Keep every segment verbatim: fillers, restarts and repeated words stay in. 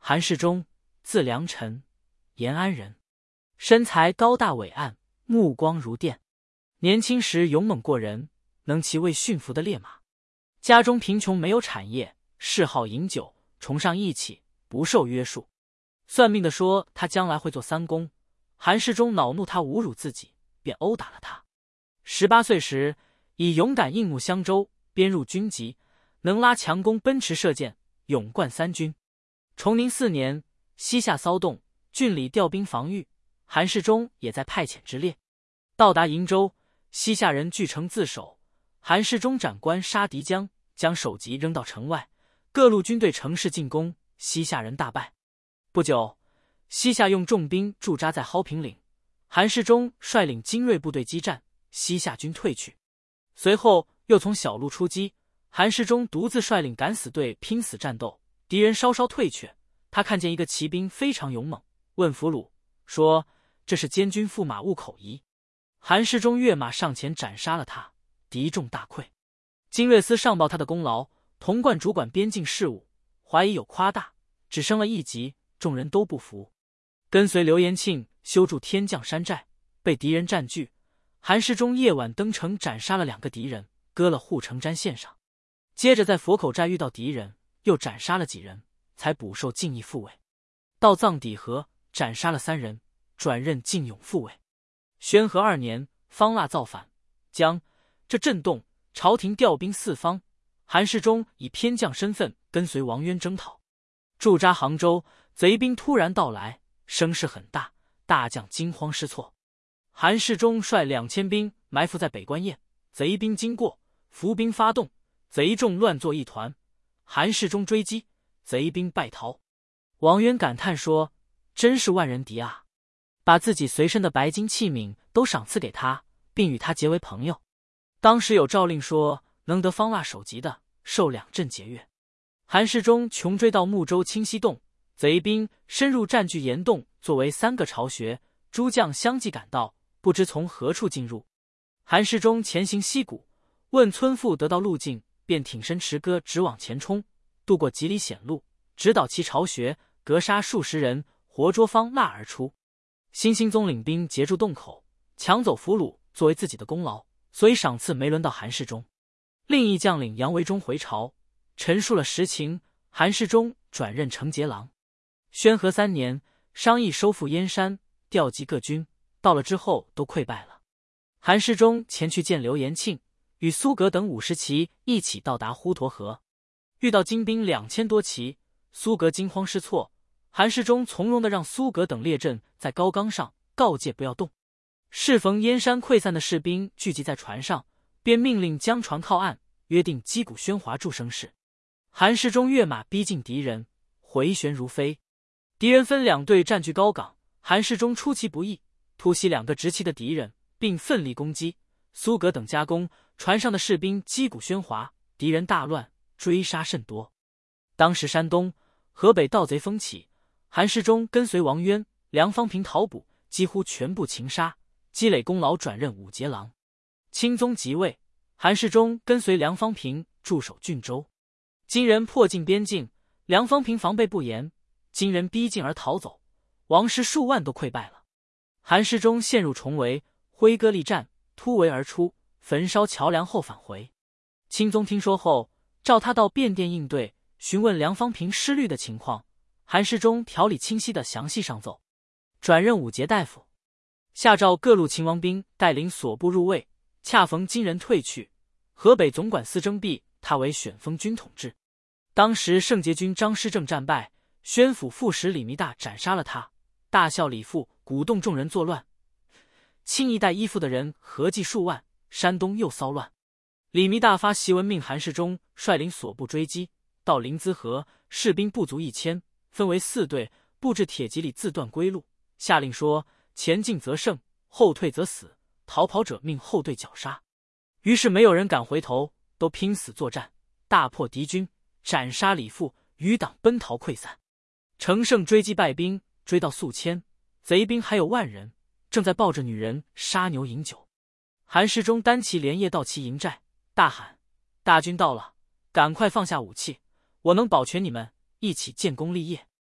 韩世忠，字良臣，延安人，身材高大伟岸，目光如电。年轻时勇猛过人，能骑为驯服的烈马。家中贫穷，没有产业，嗜好饮酒，崇尚义气，不受约束。算命的说他将来会做三公，韩世忠恼怒他侮辱自己，便殴打了他。十八岁时，以勇敢应募襄州，编入军籍，能拉强弓奔驰射箭，勇冠三军。崇宁四年，西夏骚动，郡里调兵防御，韩世忠也在派遣之列。到达瀛州，西夏人据城自守，韩世忠斩官杀敌将，将首级扔到城外，各路军队乘势进攻，西夏人大败。不久，西夏用重兵驻扎在蒿坪岭，韩世忠率领精锐部队激战，西夏军退去。随后又从小路出击，韩世忠独自率领敢死队拼死战斗，敌人稍稍退却，他看见一个骑兵非常勇猛，问俘虏说：“这是监军驸马误口疑。”韩世忠跃马上前斩杀了他，敌众大溃。经略司上报他的功劳，童贯主管边境事务，怀疑有夸大，只升了一级，众人都不服。跟随刘延庆修筑天降山寨，被敌人占据。韩世忠夜晚登城斩杀了两个敌人，割了护城毡献上。接着在佛口寨遇到敌人，又斩杀了几人，才补授进义副尉。到藏底河斩杀了三人，转任靖勇副尉。宣和二年，方腊造反，将这震动，朝廷调兵四方。韩世忠以偏将身份跟随王渊征讨，驻扎杭州，贼兵突然到来，声势很大，大将惊慌失措。韩世忠率两千兵埋伏在北关堰，贼兵经过，伏兵发动，贼众乱作一团。韩世忠追击，贼兵败逃。王渊感叹说：“真是万人敌啊！”把自己随身的白金器皿都赏赐给他，并与他结为朋友。当时有诏令说，能得方腊首级的，受两镇节钺。韩世忠穷追到睦州清溪洞，贼兵深入占据岩洞，作为三个巢穴。诸将相继赶到，不知从何处进入。韩世忠前行溪谷，问村妇得到路径，便挺身持戈直往前冲，渡过几里险路，直捣其巢穴，格杀数十人，活捉方腊而出。新兴宗领兵截住洞口，抢走俘虏作为自己的功劳，所以赏赐没轮到韩世忠。另一将领杨维忠回朝，陈述了实情，韩世忠转任承节郎。宣和三年，商议收复燕山，调集各军，到了之后都溃败了。韩世忠前去见刘延庆，与苏格等五十骑一起到达滹沱河，遇到精兵两千多骑，苏格惊慌失措。韩世忠从容地让苏格等列阵在高岗上，告诫不要动。适逢燕山溃散的士兵聚集在船上，便命令将船靠岸，约定击鼓喧哗助声势。韩世忠跃马逼近敌人，回旋如飞。敌人分两队占据高岗，韩世忠出其不意，突袭两个执旗的敌人，并奋力攻击。苏格等加攻，船上的士兵击鼓喧哗，敌人大乱，追杀甚多。当时山东、河北盗贼风起，韩世忠跟随王渊、梁方平讨捕，几乎全部擒杀，积累功劳，转任武节郎。钦宗即位，韩世忠跟随梁方平驻守郡州。金人迫近边境，梁方平防备不严，金人逼近而逃走，王师数万都溃败了。韩世忠陷入重围，挥戈力战，突围而出，焚烧桥梁后返回。钦宗听说后，召他到便殿应对，询问梁方平失律的情况。韩世忠条理清晰的详细上奏，转任武节大夫。下诏各路秦王兵带领所部入魏，恰逢金人退去，河北总管司征弼，他为选封军统制。当时圣节军张师正战败，宣府副使李弥大斩杀了他，大校李富鼓动众人作乱，清一代依附的人合计数万，山东又骚乱。李弥大发檄文命韩世忠率领所部追击，到临淄河，士兵不足一千，分为四队，布置铁骑里自断归路，下令说：前进则胜，后退则死，逃跑者命后队绞杀。于是没有人敢回头，都拼死作战，大破敌军，斩杀李富，余党奔逃溃散。乘胜追击败兵，追到宿迁，贼兵还有万人，正在抱着女人杀牛饮酒。韩世忠单骑连夜到其营寨，大喊：大军到了，赶快放下武器，我能保全你们，一起建功立业。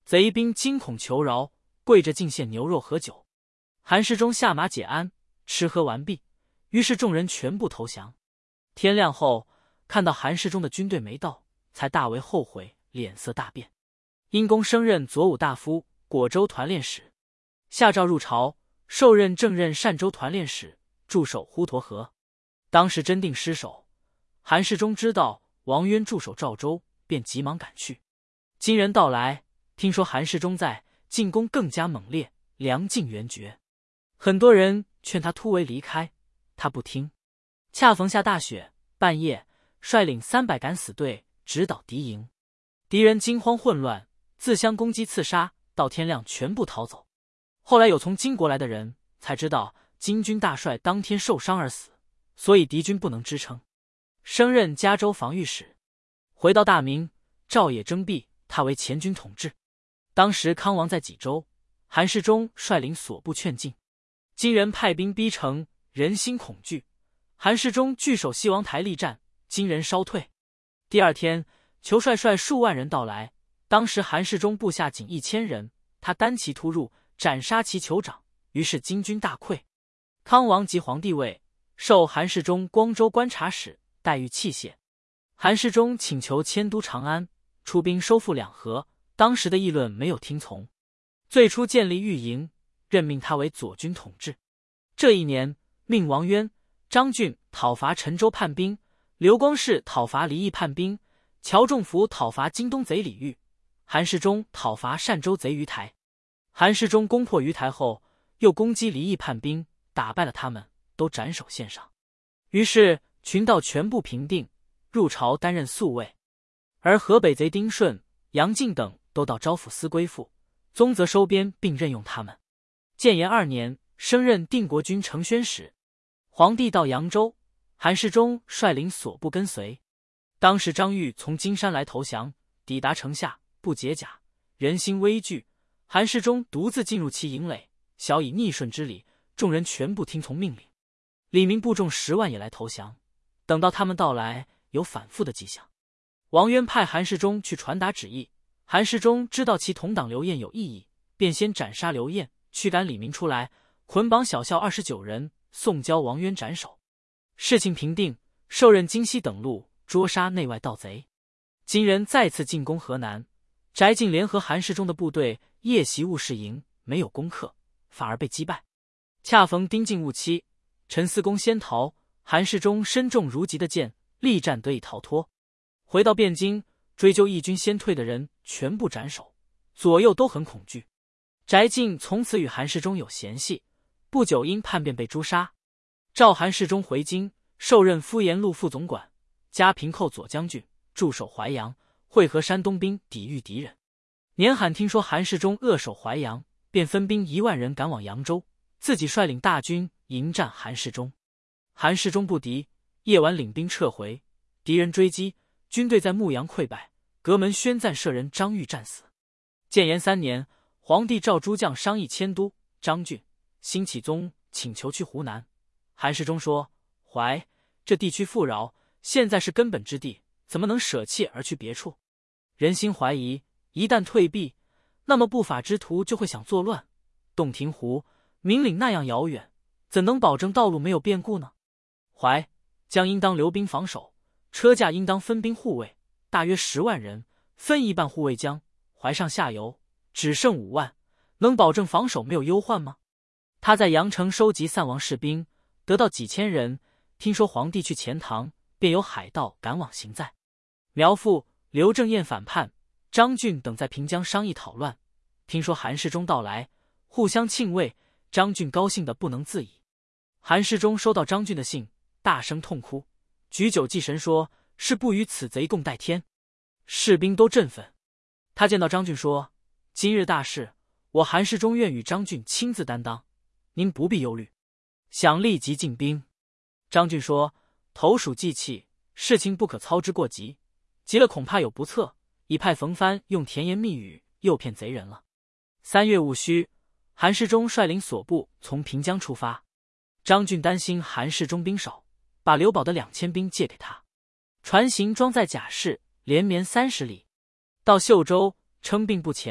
贼兵惊恐求饶，跪着进献牛肉和酒。韩世忠下马解鞍，吃喝完毕，于是众人全部投降。天亮后，看到韩世忠的军队没到，才大为后悔，脸色大变。因公升任左武大夫、果州团练使，下诏入朝，授任正任善州团练使，驻守呼沱河。当时真定失守，韩世忠知道王渊驻守赵州，便急忙赶去。金人到来，听说韩世忠在，进攻更加猛烈，粮尽援绝。很多人劝他突围离开，他不听。恰逢下大雪，半夜率领三百敢死队直捣敌营，敌人惊慌混乱，自相攻击刺杀，到天亮全部逃走。后来有从金国来的人才知道金军大帅当天受伤而死，所以敌军不能支撑。升任嘉州防御使。回到大明，赵野征辟他为前军统制。当时康王在济州，韩世忠率领所部劝进，金人派兵逼城，人心恐惧。韩世忠据守西王台力战，金人稍退。第二天，裘帅率数万人到来，当时韩世忠部下仅一千人，他单骑突入，斩杀其酋长，于是金军大溃。康王即皇帝位，授韩世忠光州观察使，待遇器械。韩世忠请求迁都长安，出兵收复两河，当时的议论没有听从。最初建立御营，任命他为左军统治。这一年，命王渊、张俊讨伐陈州叛兵，刘光世讨伐离异叛兵，乔仲福讨伐京东贼李煜，韩世忠讨伐单州贼于台。韩世忠攻破于台后，又攻击离异叛兵，打败了他们，都斩首献上。于是群盗全部平定，入朝担任宿卫。而河北贼丁顺、杨进等都到招抚司归附，宗泽收编并任用他们。建炎二年，升任定国军承宣使。皇帝到扬州，韩世忠率领所部跟随。当时张玉从金山来投降，抵达城下，不解甲，人心危惧。韩世忠独自进入其营垒，晓以逆顺之礼，众人全部听从命令。李明部众十万也来投降，等到他们到来，有反复的迹象。王渊派韩世忠去传达旨意，韩世忠知道其同党刘晏有异议，便先斩杀刘晏，驱赶李明出来，捆绑小校二十九人，送交王渊斩首。事情平定，授任京西等路，捉杀内外盗贼。金人再次进攻河南，翟进联合韩世忠的部队夜袭务事营，没有攻克，反而被击败。恰逢丁进误期，陈思公先逃，韩世忠身中如棘的箭，力战得以逃脱。回到汴京，追究义军先退的人，全部斩首，左右都很恐惧。翟进从此与韩世忠有嫌隙，不久因叛变被诛杀。召韩世忠回京，授任敷延路副总管，加平寇左将军，驻守淮阳，会合山东兵抵御敌人。年罕听说韩世忠扼守淮阳，便分兵一万人赶往扬州，自己率领大军迎战韩世忠。韩世忠不敌，夜晚领兵撤回，敌人追击，军队在牧阳溃败，阁门宣赞舍人张玉战死。建炎三年，皇帝召诸将商议迁都，张俊、辛启宗请求去湖南。韩世忠说：淮这地区富饶，现在是根本之地，怎么能舍弃而去别处？人心怀疑，一旦退避，那么不法之徒就会想作乱。洞庭湖、明岭那样遥远，怎能保证道路没有变故呢？淮将应当留兵防守，车驾应当分兵护卫，大约十万人，分一半护卫江。淮上下游只剩五万，能保证防守没有忧患吗？他在阳城收集散亡士兵，得到几千人。听说皇帝去钱塘，便有海盗赶往行在。苗阜、刘正彦反叛，张俊等在平江商议讨乱。听说韩世忠到来，互相庆慰，张俊高兴得不能自已。韩世忠收到张俊的信，大声痛哭，举酒祭神说：是不与此贼共戴天。士兵都振奋。他见到张俊说：今日大事，我韩世忠愿与张俊亲自担当，您不必忧虑，想立即进兵。张俊说：投鼠忌器，事情不可操之过急，急了恐怕有不测，已派冯帆用甜言蜜语诱骗贼人了。三月戊戌，韩世忠率领所部从平江出发。张俊担心韩世忠兵少，把刘宝的两千兵借给他，船行装载甲士，连绵三十里。到秀州，称病不前，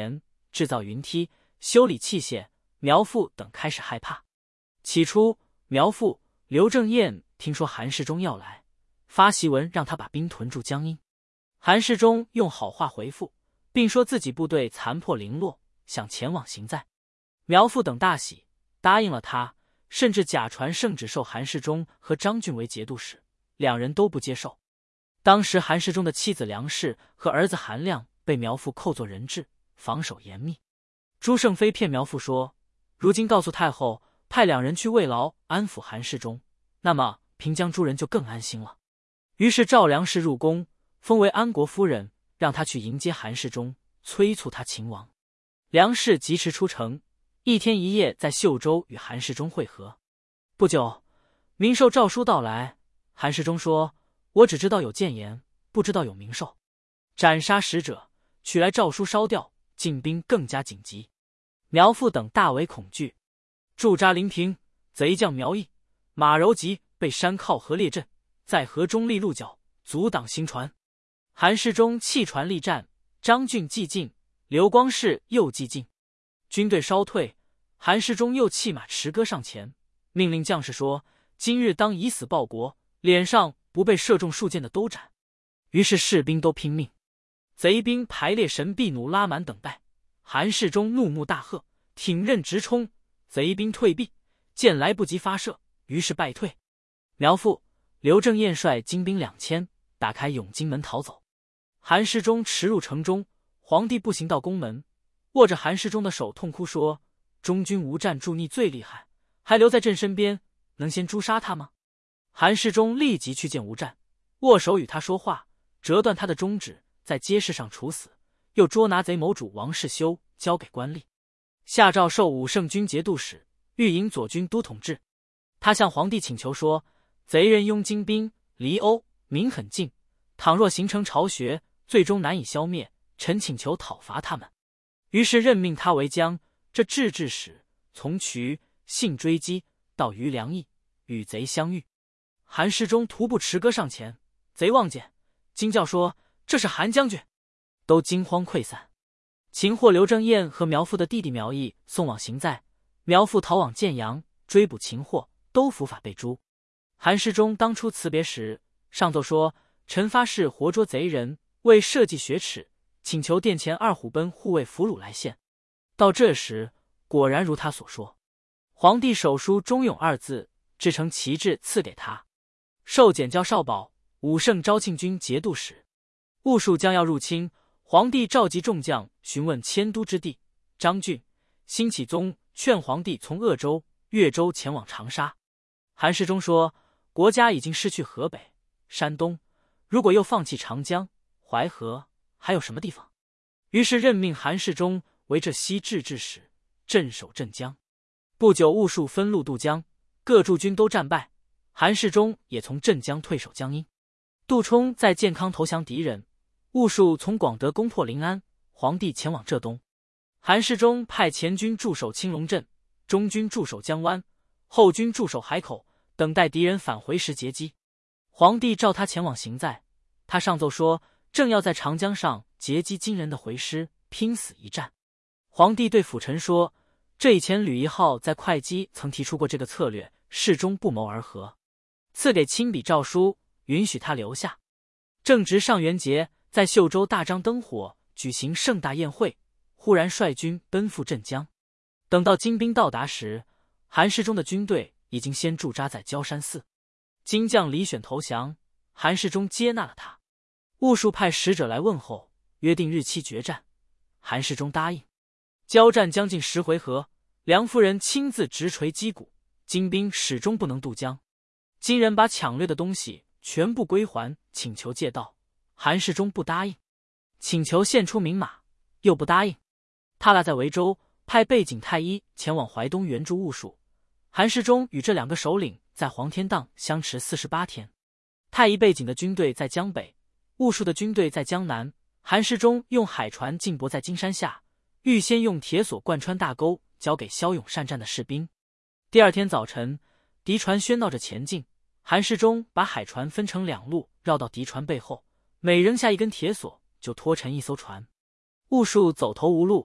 制造云梯、修理器械，苗阜等开始害怕。起初，苗阜、刘正彦听说韩世忠要来，发檄文让他把兵屯驻江阴。韩世忠用好话回复，并说自己部队残破零落，想前往行在。苗阜等大喜，答应了他，甚至假传圣旨授韩世忠和张俊为节度使，两人都不接受。当时韩世忠的妻子梁氏和儿子韩亮被苗阜扣作人质，防守严密。朱胜非骗苗阜说，如今告诉太后，派两人去慰劳安抚韩世忠，那么平江诸人就更安心了。于是召梁氏入宫，封为安国夫人，让他去迎接韩世忠，催促他勤王。梁氏疾驰出城，一天一夜在秀州与韩世忠会合。不久，明授诏书到来，韩世忠说，我只知道有谏言，不知道有明授。斩杀使者，取来诏书烧掉，进兵更加紧急。苗阜等大为恐惧。驻扎临平，贼将苗毅、马柔吉被山靠河列阵，在河中立鹿角，阻挡新船。韩世忠弃船力战，张俊既进，刘光世又既进，军队稍退，韩世忠又弃马持戈上前，命令将士说，今日当以死报国，脸上不被射中数箭的都斩。于是士兵都拼命，贼兵排列神臂弩拉满等待。韩世忠怒目大喝，挺刃直冲，贼兵退避，箭来不及发射，于是败退。苗阜、刘正彦率精兵两千，打开永金门逃走。韩世忠驰入城中，皇帝步行到宫门，握着韩世忠的手痛哭说，中军无战助逆最厉害，还留在朕身边，能先诛杀他吗？韩世忠立即去见吴战，握手与他说话，折断他的中指，在街市上处死，又捉拿贼谋主王世修，交给官吏，下诏授武圣军节度使，御营左军都统制。他向皇帝请求说，贼人拥精兵，离欧民很近，倘若形成巢穴，最终难以消灭，臣请求讨伐他们。于是任命他为将，这制置使，从渠信追击，到于梁邑，与贼相遇。韩世忠徒步持戈上前，贼望见，惊叫说，这是韩将军，都惊慌溃散。擒获刘正彦和苗阜的弟弟苗毅，送往行在，苗阜逃往建阳，追捕擒获，都伏法被诛。韩世忠当初辞别时，上奏说，臣发誓活捉贼人，为社稷雪耻，请求殿前二虎贲护卫俘虏来献。到这时，果然如他所说，皇帝手书忠勇二字，制成旗帜赐给他，授检校少保，武圣昭庆军节度使。兀术将要入侵，皇帝召集众将询问迁都之地。张俊、辛启宗劝皇帝从鄂州、越州前往长沙。韩世忠说，国家已经失去河北、山东，如果又放弃长江、淮河，还有什么地方？于是任命韩世忠为浙西制置使，镇守镇江。不久，兀术分路渡江，各驻军都战败，韩世忠也从镇江退守江阴。杜充在建康投降敌人，兀术从广德攻破临安，皇帝前往浙东。韩世忠派前军驻守青龙镇，中军驻守江湾，后军驻守海口，等待敌人返回时截击。皇帝召他前往行在，他上奏说，正要在长江上截击金人的回师，拼死一战。皇帝对辅臣说，这以前吕一号在会稽曾提出过这个策略，世忠不谋而合，赐给亲笔诏书，允许他留下。正值上元节，在秀州大张灯火，举行盛大宴会，忽然率军奔赴镇江。等到金兵到达时，韩世忠的军队已经先驻扎在焦山寺。金将李选投降，韩世忠接纳了他。兀术派使者来问候，约定日期决战。韩世忠答应。交战将近十回合，梁夫人亲自直锤击鼓，金兵始终不能渡江。金人把抢掠的东西全部归还，请求借道。韩世忠不答应，请求献出名马，又不答应。他俩在维州派背景太医前往淮东援助兀术。韩世忠与这两个首领在黄天荡相持四十八天。太医背景的军队在江北，兀术的军队在江南。韩世忠用海船静泊在金山下，预先用铁索贯穿大沟，交给骁勇善战的士兵。第二天早晨，敌船喧闹着前进，韩世忠把海船分成两路，绕到敌船背后，每扔下一根铁索，就拖沉一艘船。兀术走投无路，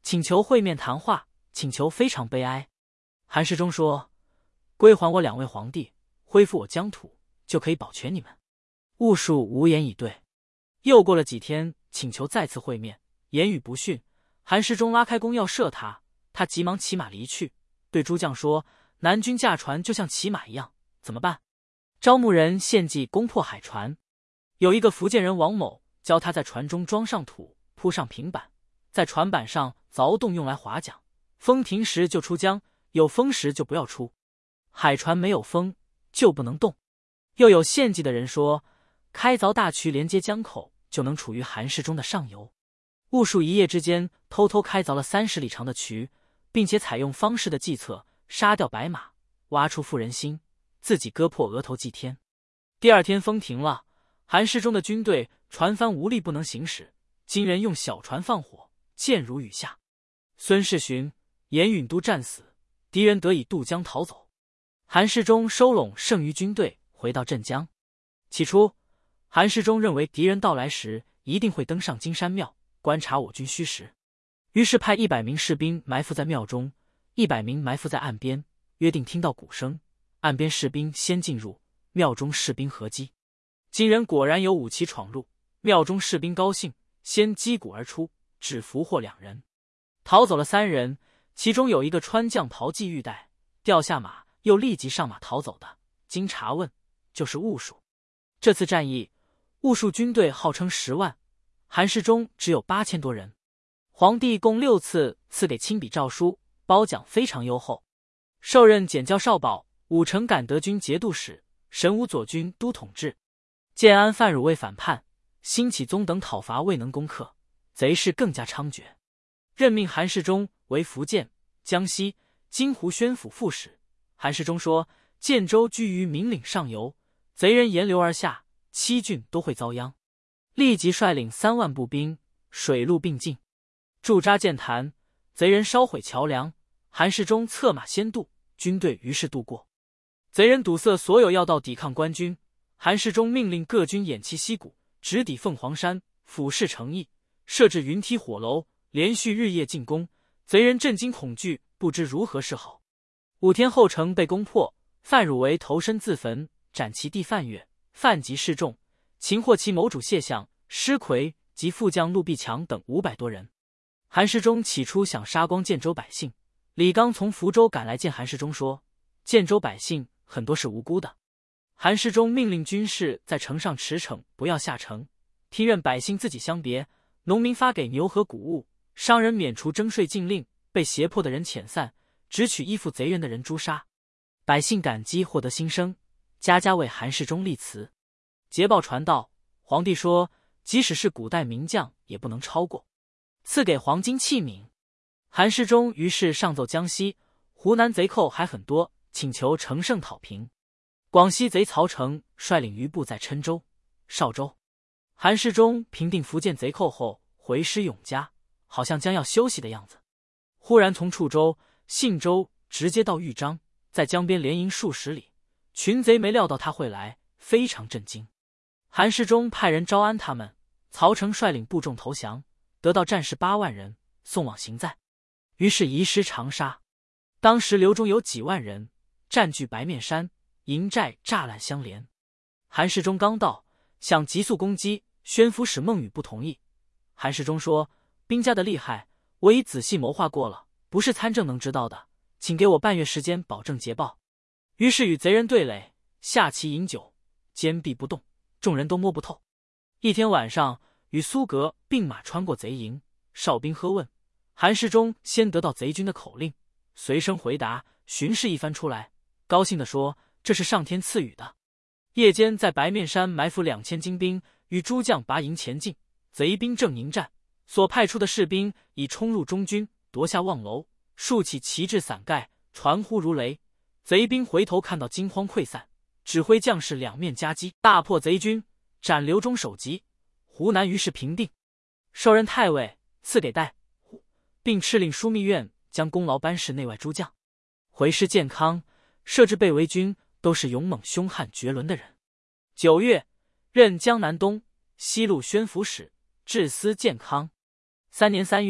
请求会面谈话，请求非常悲哀。韩世忠说：归还我两位皇帝，恢复我疆土，就可以保全你们。兀术无言以对。又过了几天，请求再次会面，言语不逊。韩世忠拉开弓要射他，他急忙骑马离去，对诸将说：南军驾船就像骑马一样，怎么办？招募人献计攻破海船。有一个福建人王某教他在船中装上土，铺上平板，在船板上凿洞用来划桨，风停时就出江，有风时就不要出。海船没有风就不能动。又有献计的人说，开凿大渠连接江口，就能处于韩世忠的上游。兀术一夜之间偷偷开凿了三十里长的渠，并且采用方士的计策，杀掉白马，挖出妇人心，自己割破额头祭天。第二天风停了，韩世忠的军队船帆无力不能行驶，金人用小船放火，箭如雨下。孙世勋、严允都战死，敌人得以渡江逃走。韩世忠收拢剩余军队回到镇江。起初韩世忠认为敌人到来时一定会登上金山庙观察我军虚实，于是派一百名士兵埋伏在庙中，一百名埋伏在岸边，约定听到鼓声，岸边士兵先进入，庙中士兵合击。金人果然有武器闯入，庙中士兵高兴，先击鼓而出，只俘获两人，逃走了三人，其中有一个穿将袍系玉带，掉下马又立即上马逃走的，经查问就是兀术。这次战役兀术军队号称十万，韩世忠只有八千多人。皇帝共六次赐给亲笔诏书，褒奖非常优厚，授任检校少保、武城感德军节度使、神武左军都统制。建安范汝为反叛，辛启宗等讨伐未能攻克，贼事更加猖獗。任命韩世忠为福建、江西、金湖宣抚副使。韩世忠说，建州居于岷岭上游，贼人沿流而下，七郡都会遭殃。立即率领三万步兵，水陆并进，驻扎建潭。贼人烧毁桥梁，韩世忠策马先渡，军队于是渡过。贼人堵塞所有要道抵抗官军，韩世忠命令各军偃旗息鼓，直抵凤凰山，俯视城邑，设置云梯火楼，连续日夜进攻。贼人震惊恐惧，不知如何是好。五天后城被攻破，范汝为投身自焚，斩其弟范岳、范吉示众，擒获其谋主谢相、施奎及副将陆必强等五百多人。韩世忠起初想杀光建州百姓，李纲从福州赶来见韩世忠说，建州百姓很多是无辜的。韩世忠命令军士在城上驰骋，不要下城，听任百姓自己相别，农民发给牛和谷物，商人免除征税禁令，被胁迫的人遣散，只取依附贼人的人诛杀。百姓感激，获得新生，家家为韩世忠立祠。捷报传到，皇帝说，即使是古代名将也不能超过，赐给黄金器皿。韩世忠于是上奏江西、湖南贼寇还很多，请求乘胜讨平。广西贼曹成率领余部在郴州、邵州。韩世忠平定福建贼寇后，回师永嘉，好像将要休息的样子。忽然从处州、信州直接到豫章，在江边连营数十里，群贼没料到他会来，非常震惊。韩世忠派人招安他们，曹成率领部众投降，得到战士八万人，送往行在。于是移师长沙。当时刘中有几万人，占据白面山，营寨栅栏相连。韩世忠刚到，想急速攻击，宣抚使孟宇不同意。韩世忠说，兵家的厉害，我已仔细谋划过了，不是参政能知道的，请给我半月时间保证捷报。于是与贼人对垒，下棋饮酒，坚壁不动，众人都摸不透。一天晚上，与苏格并马穿过贼营，哨兵喝问，韩世忠先得到贼军的口令，随声回答，巡视一番出来，高兴地说，这是上天赐予的。夜间在白面山埋伏两千精兵，与诸将拔营前进，贼兵正迎战，所派出的士兵已冲入中军，夺下望楼，竖起旗帜伞盖，传呼如雷。贼兵回头看到惊慌溃散，指挥将士两面夹击，大破贼军，斩刘忠首级。湖南于是平定，授任太尉，赐给代户，并敕令枢密院将功劳颁示内外诸将。回师建康，设置备围军，都是勇猛凶悍绝伦的人。九月，任江南东、西路宣抚使，治司建康。三年三月，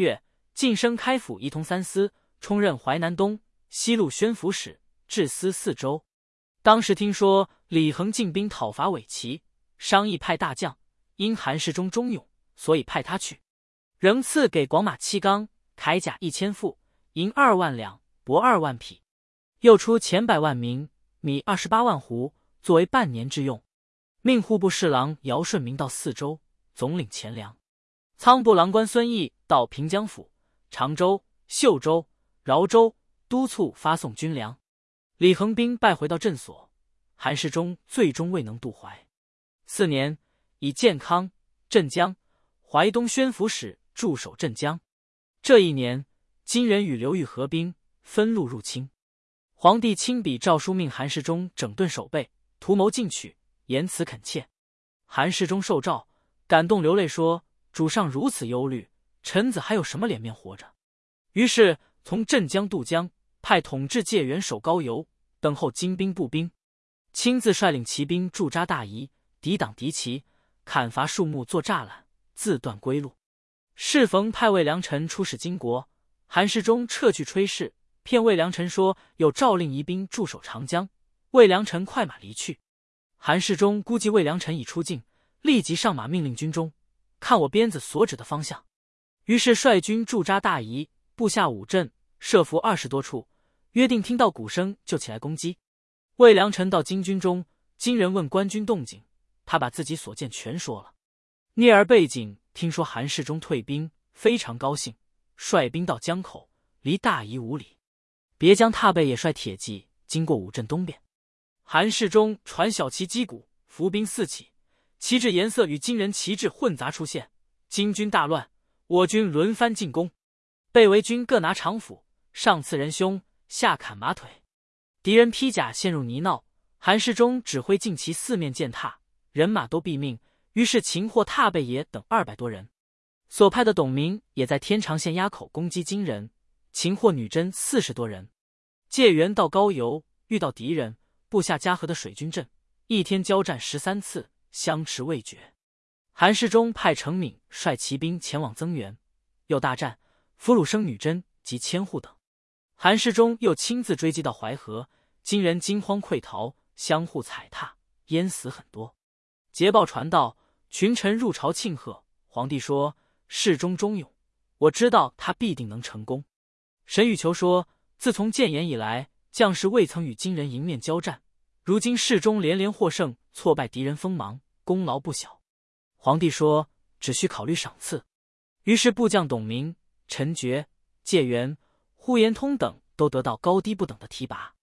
晋升开府仪同三司，充任淮南东、西路宣抚使，治司四州。当时听说李恒进兵讨伐伪齐，商议派大将，因韩世忠忠勇，所以派他去。仍赐给广马七纲，铠甲一千副，银二万两，帛二万匹，又出钱百万名，米二十八万斛，作为半年之用。命户部侍郎姚顺明到四州，总领钱粮。仓部郎官孙毅到平江府、常州、秀州、饶州，督促发送军粮。李恒兵败回到镇所，韩世忠最终未能渡淮。四年，以建康、镇江、淮东宣抚使驻守镇江。这一年，金人与刘裕合兵，分路入侵。皇帝亲笔诏书，命韩世忠整顿守备，图谋进取，言辞恳切。韩世忠受诏，感动流泪说：“主上如此忧虑，臣子还有什么脸面活着？”于是从镇江渡江，派统制介元守高邮，等候精兵步兵，亲自率领骑兵驻扎大夷，抵挡敌骑，砍伐树木作栅栏，自断归路。适逢派魏良臣出使金国，韩世忠撤去炊事，骗魏良臣说有诏令移兵驻守长江，魏良臣快马离去。韩世忠估计魏良臣已出境，立即上马命令军中看我鞭子所指的方向，于是率军驻扎大夷，布下五阵，设伏二十多处，约定听到鼓声就起来攻击。魏良臣到金军中，金人问官军动静，他把自己所见全说了。聂儿背景听说韩世忠退兵，非常高兴，率兵到江口，离大夷五里。别将踏背也率铁骑经过五镇东边。韩世忠传小旗击鼓，伏兵四起，旗帜颜色与金人旗帜混杂出现，金军大乱，我军轮番进攻，被围军各拿长斧，上刺人胸，下砍马腿，敌人披甲陷入泥淖。韩世忠指挥劲骑四面践踏，人马都毙命。于是擒获踏背爷等二百多人，所派的董明也在天长县垭口攻击金人，擒获女真四十多人。介元到高邮，遇到敌人，布下嘉禾的水军阵，一天交战十三次，相持未决。韩世忠派程敏率骑兵前往增援，又大战，俘虏生女真及千户等。韩世忠又亲自追击到淮河，金人惊慌溃逃，相互踩踏，淹死很多。捷报传到，群臣入朝庆贺。皇帝说：“世忠忠勇，我知道他必定能成功。”沈羽求说：“自从建炎以来，将士未曾与金人迎面交战，如今世忠连连获胜，挫败敌人锋芒，功劳不小。”皇帝说：“只需考虑赏赐。”于是部将董明、陈觉、介元、呼延通等都得到高低不等的提拔。